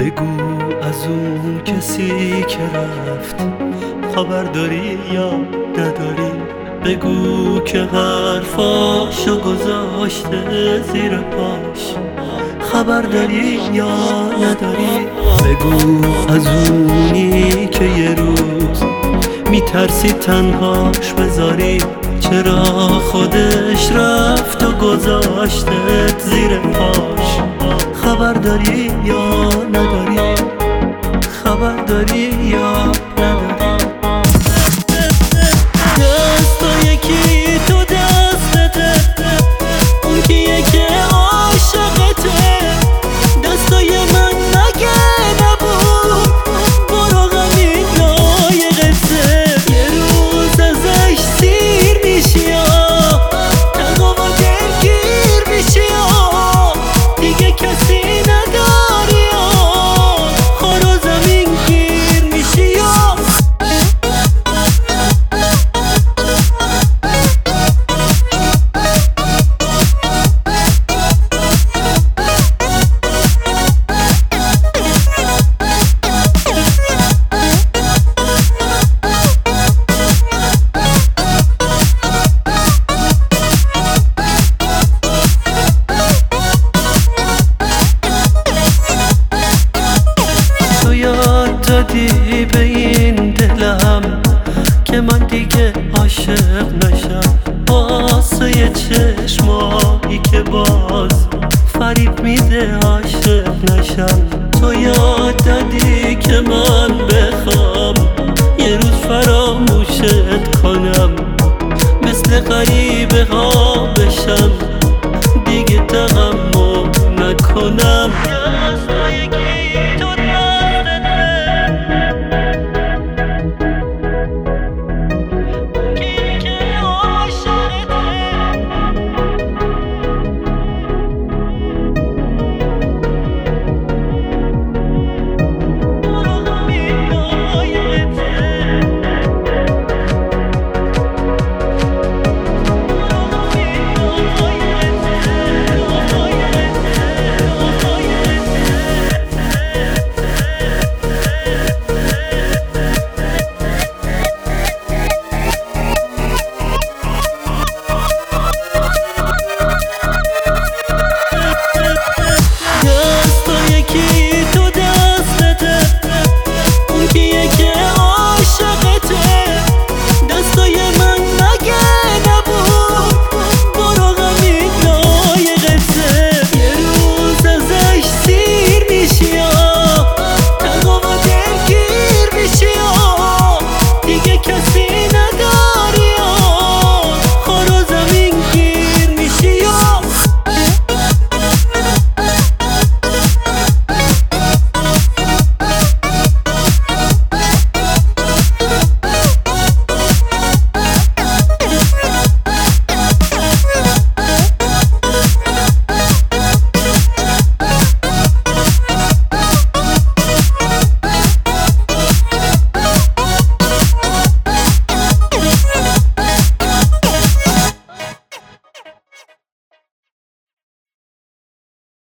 بگو از اون کسی که رفت خبر داری یا نداری؟ بگو که حرفاشو گذاشته زیر پاش خبر داری یا نداری؟ بگو از اونی که یه روز میترسی تنهاش بذاری، چرا خودش رفت و گذاشتت زیر پاش خبر داری یا نداری؟ خبر داری یا نداری؟ دست یکی تو دستته، اون کیه که عاشقته؟ دستای من مگه نبود؟ برو غمین لایقته. یه روز ازش سیر میشی تقوا دلگیر میشی دیگه کسی نداری خار و زمین گیر میشی دادی به این دلم که من دیگه عاشق نشم، واسه چشمایی که باز فریب میده عاشق نشم.